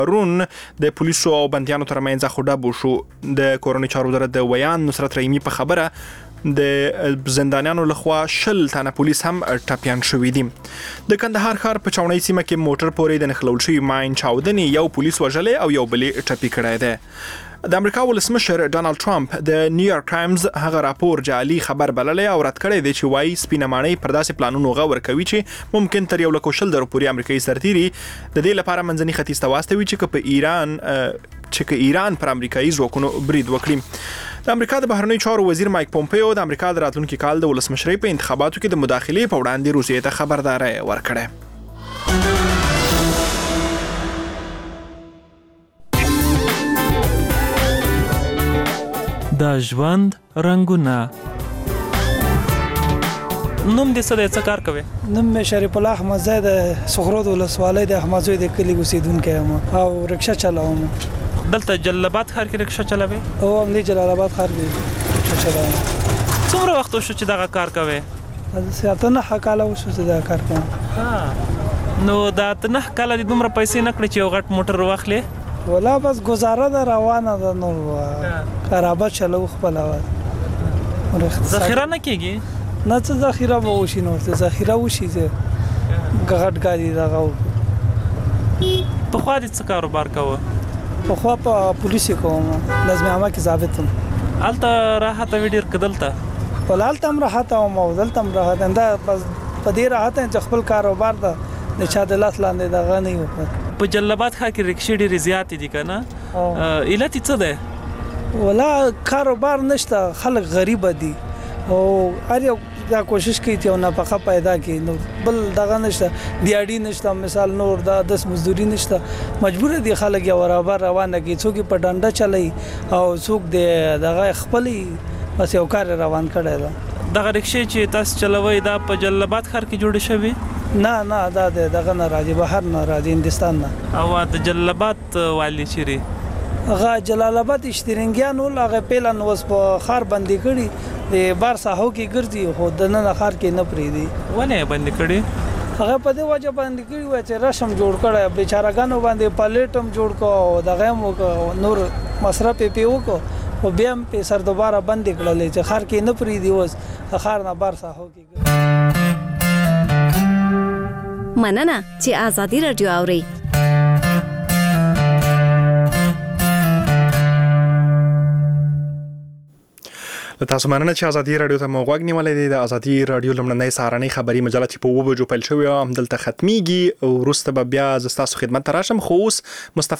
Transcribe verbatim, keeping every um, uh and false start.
رون د پولیسو او بندیانو ترمنځ خډه شو. د کورونی چارو وزارت د ویان نصرت رحیمی په خبره د زندانیانو لخوا شل تنه پولیس هم ټپیان شوي دي. د کندهار ښار په چاونۍ سیمه کې موټر پورې د نښلول شوي ماین چاودنې یو پولیس وژلی او یو بلې ټپي کړی دی. د امریکا ولسمشر ډانلډ ټرمپ د نیویارک ټایمز هغه راپور جعلي خبر بللی او رد کړی دی چې وایي سپینه ماڼۍ پر داسې پلانونو غور کوي چې ممکن تر یو لک شل زره پورې امریکایي سرتیري د دې لپاره منځني ختیځ ته واستوي چې که په ایران چې که ایران پر امریکایي ځواکونو برید وکړي. د امریکا د بهرنیو چارو وزیر مایک پومپیو د امریکا د راتلونکي کال د ولسمشرۍ په انتخاباتو کې د مداخلې په وړاندې روسیې ته خبرداری ورکړی. د ژوند رنګونه. نوم دې څه دی، څه کار کوي؟ نوم مې شریف الله احمد زی د سغرود ولسوالۍ د احمدزوی د کلي اوسېدونکی یم او رکشه چلوم. دلته جلال آباد ښار کې رکشه چلوي؟ او همدې جلال آباد ښار کې رکشه چلوم. څومره وخت وشو چې دغه کار کوي؟ اته نهه کاله وشو چې دغه کار کوم. نو دا اته نهه کاله دې دومره پیسې نه کړې چې یو غټ موټر واخلې؟ ولا بس گزاره ده روانه ده، نور خرابه چلو خپل وخت. ذخیره نه کیږي؟ نه څه ذخیره به وشي، نور څه ذخیره وشي چې غټ ګاډي دغه. پخوا دې څه کاروبار کوه؟ پخوا په پولیس کوم، لازم عامه کې ضابط وم. هلته راحته وي ډېر که دلته؟ ولا هلته هم راحته وم او دلته هم راحته یم. دا په دې راحته یم چې خپل کاروبار ده د چا د لاس لاندې دغه نه یو. په جلال آباد ښار کې رکشې ډېرې زیاتې دي که نه؟ علت یې څه دی؟ ولا کاروبار نشته، خلک غریبه دي او هر یو دا کوشش کوي چې یو نفقه پیدا کړي. نو بل دغه نشته، دیاړي نشته، مثال نور دا دس مزدوري نشته. مجبور دي خلک یو برابر روانه کړي، څوک په ډنډه چلی او څوک د دغه خپلې بس یو کار روان کړی ده. دغه رکشې چې تاسو چلوئ دا په جلال آباد ښار کې جوړې شوي؟ نه نه، دا دغه نه راځي، بهر نه راځي، هندستان نه. او د جلال آباد والی چیرې؟ هغه جلال آباد اشترنګیان ول، هغه پیلن اوس په ښار باندې کړي، د بار ساحو کې ګرځي خو د نن ښار کې نه پرېږدي. ولې یې بندي کړي؟ هغه په دې وجه باندې کړي وای چې رسم جوړ کړی، بیچارهګانو باندې پلیټ هم جوړ کړو او دغه هم وکړو، نور مصرف یې پې وکړو خو بیا هم پې سر دوباره بندې کړلې چې ښار کې نه پرېږدي، اوس ښار نه بار ساحو کې. مننه چې آزادي رادیو اوري. تاسو مننه چې آزادي رادیو ته مو غوږ نیولې دی. د آزادي رادیو لمړنۍ سهارنۍ خبري مجله چې په اوه بجو پیل شوې هم دلته ختميږي او وروسته به بیا زه ستاسو خدمت ته راشم. خو اوس مصطفی